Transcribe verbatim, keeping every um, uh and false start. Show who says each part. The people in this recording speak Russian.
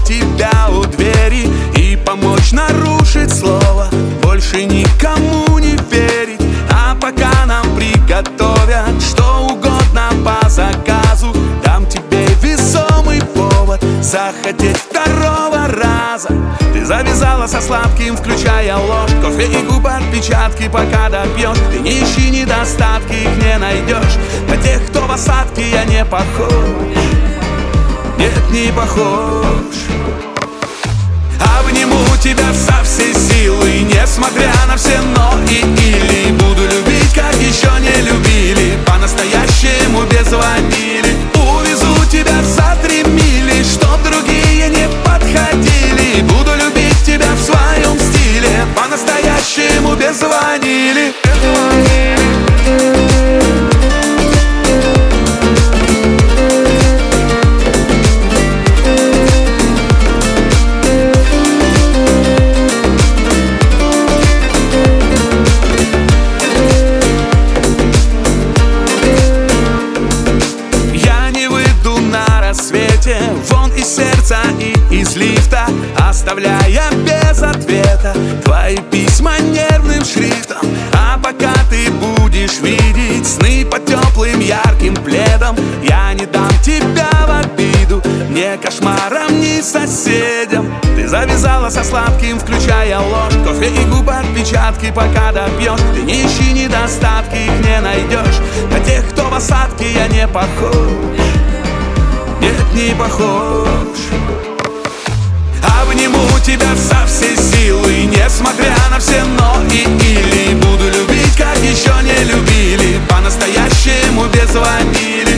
Speaker 1: тебя у двери и помочь нарушить слово, больше никому не верить. А пока нам приготовят что угодно по заказу, дам тебе весомый повод захотеть второго раза. Ты завязала со сладким, включая ложь, кофе и губ отпечатки пока допьешь. Ты не ищи недостатки, их не найдешь. На тех, кто в осадке, я не похож. Нет, не похож. Обниму тебя со всей силы, несмотря на все но и или. Буду любить, как еще не любили, по-настоящему без ванили. Увезу тебя за три мили, чтоб другие не подходили. Буду любить тебя в своем стиле, по-настоящему без ванили. Вон из сердца и из лифта, оставляя без ответа твои письма нервным шрифтом. А пока ты будешь видеть сны под теплым ярким пледом, я не дам тебя в обиду ни кошмарам, ни соседям. Ты завязала со сладким, включая ложь, кофе и губ отпечатки пока допьешь. Ты не ищи недостатки, их не найдешь. На тех, кто в осадке, я не похож. Нет, не похож. Обниму тебя со всей силы, несмотря на все но и или. Буду любить, как еще не любили, по-настоящему без ванили.